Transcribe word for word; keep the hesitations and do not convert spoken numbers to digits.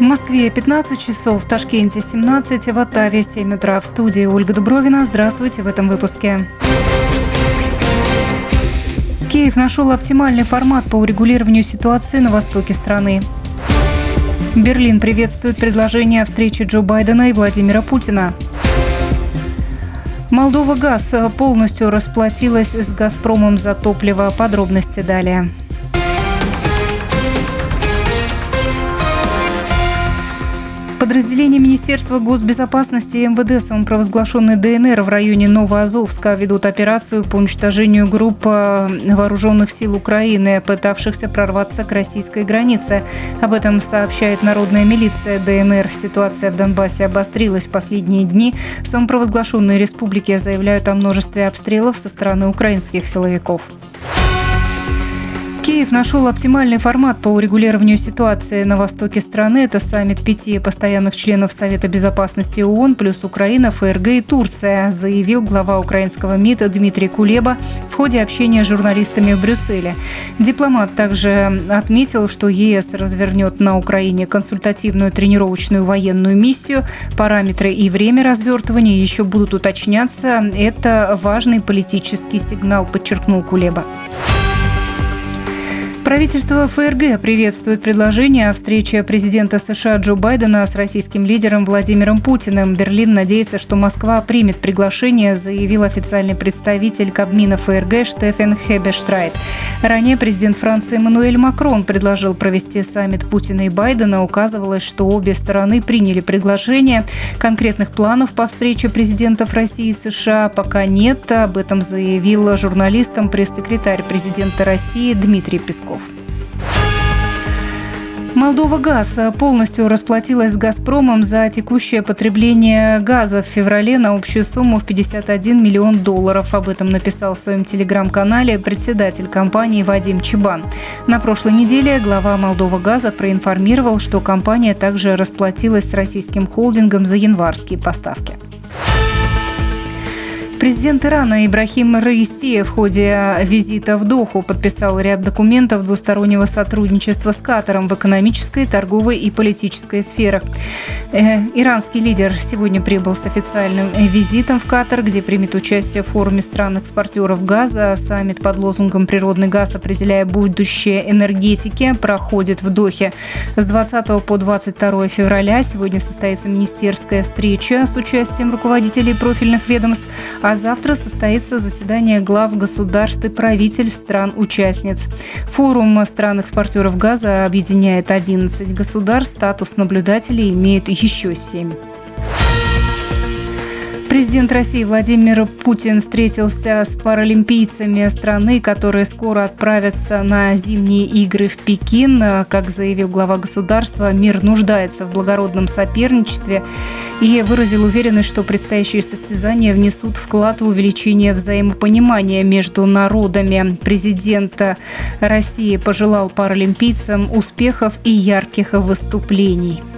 В Москве пятнадцать часов, в Ташкенте семнадцать, в Оттаве семь утра. В студии Ольга Дубровина. Здравствуйте в этом выпуске. Киев нашел оптимальный формат по урегулированию ситуации на востоке страны. Берлин приветствует предложение о встрече Джо Байдена и Владимира Путина. Молдова Газ полностью расплатилась с «Газпромом» за топливо. Подробности далее. Подразделения Министерства госбезопасности и эм вэ дэ самопровозглашенной дэ эн эр в районе Новоазовска ведут операцию по уничтожению групп вооруженных сил Украины, пытавшихся прорваться к российской границе. Об этом сообщает народная милиция дэ эн эр. Ситуация в Донбассе обострилась в последние дни. Самопровозглашенные республики заявляют о множестве обстрелов со стороны украинских силовиков. Киев нашел оптимальный формат по урегулированию ситуации на востоке страны. Это саммит пяти постоянных членов Совета безопасности ООН, плюс Украина, эф эр гэ и Турция, заявил глава украинского МИДа Дмитрий Кулеба в ходе общения с журналистами в Брюсселе. Дипломат также отметил, что е эс развернет на Украине консультативную тренировочную военную миссию. Параметры и время развертывания еще будут уточняться. Это важный политический сигнал, подчеркнул Кулеба. Правительство эф эр гэ приветствует предложение о встрече президента США Джо Байдена с российским лидером Владимиром Путиным. Берлин надеется, что Москва примет приглашение, заявил официальный представитель Кабмина эф эр гэ Штефан Хебештрайт. Ранее президент Франции Эммануэль Макрон предложил провести саммит Путина и Байдена. Указывалось, что обе стороны приняли приглашение. Конкретных планов по встрече президентов России и США пока нет. Об этом заявил журналистам пресс-секретарь президента России Дмитрий Песков. Молдова Газ полностью расплатилась с «Газпромом» за текущее потребление газа в феврале на общую сумму в пятьдесят один миллион долларов. Об этом написал в своем телеграм-канале председатель компании Вадим Чебан. На прошлой неделе глава Молдова Газа проинформировал, что компания также расплатилась с российским холдингом за январские поставки. Президент Ирана Ибрахим Раиси в ходе визита в Доху подписал ряд документов двустороннего сотрудничества с Катаром в экономической, торговой и политической сферах. Иранский лидер сегодня прибыл с официальным визитом в Катар, где примет участие в форуме стран-экспортеров газа. Саммит под лозунгом «Природный газ, определяя будущее энергетики» проходит в Дохе. С двадцатого по двадцать второе февраля сегодня состоится министерская встреча с участием руководителей профильных ведомств, а завтра состоится заседание глав государств и правительств стран-участниц. Форум стран-экспортеров газа объединяет одиннадцать государств, статус наблюдателей имеют еще семь. Президент России Владимир Путин встретился с паралимпийцами страны, которые скоро отправятся на зимние игры в Пекин. Как заявил глава государства, мир нуждается в благородном соперничестве и выразил уверенность, что предстоящие состязания внесут вклад в увеличение взаимопонимания между народами. Президент России пожелал паралимпийцам успехов и ярких выступлений.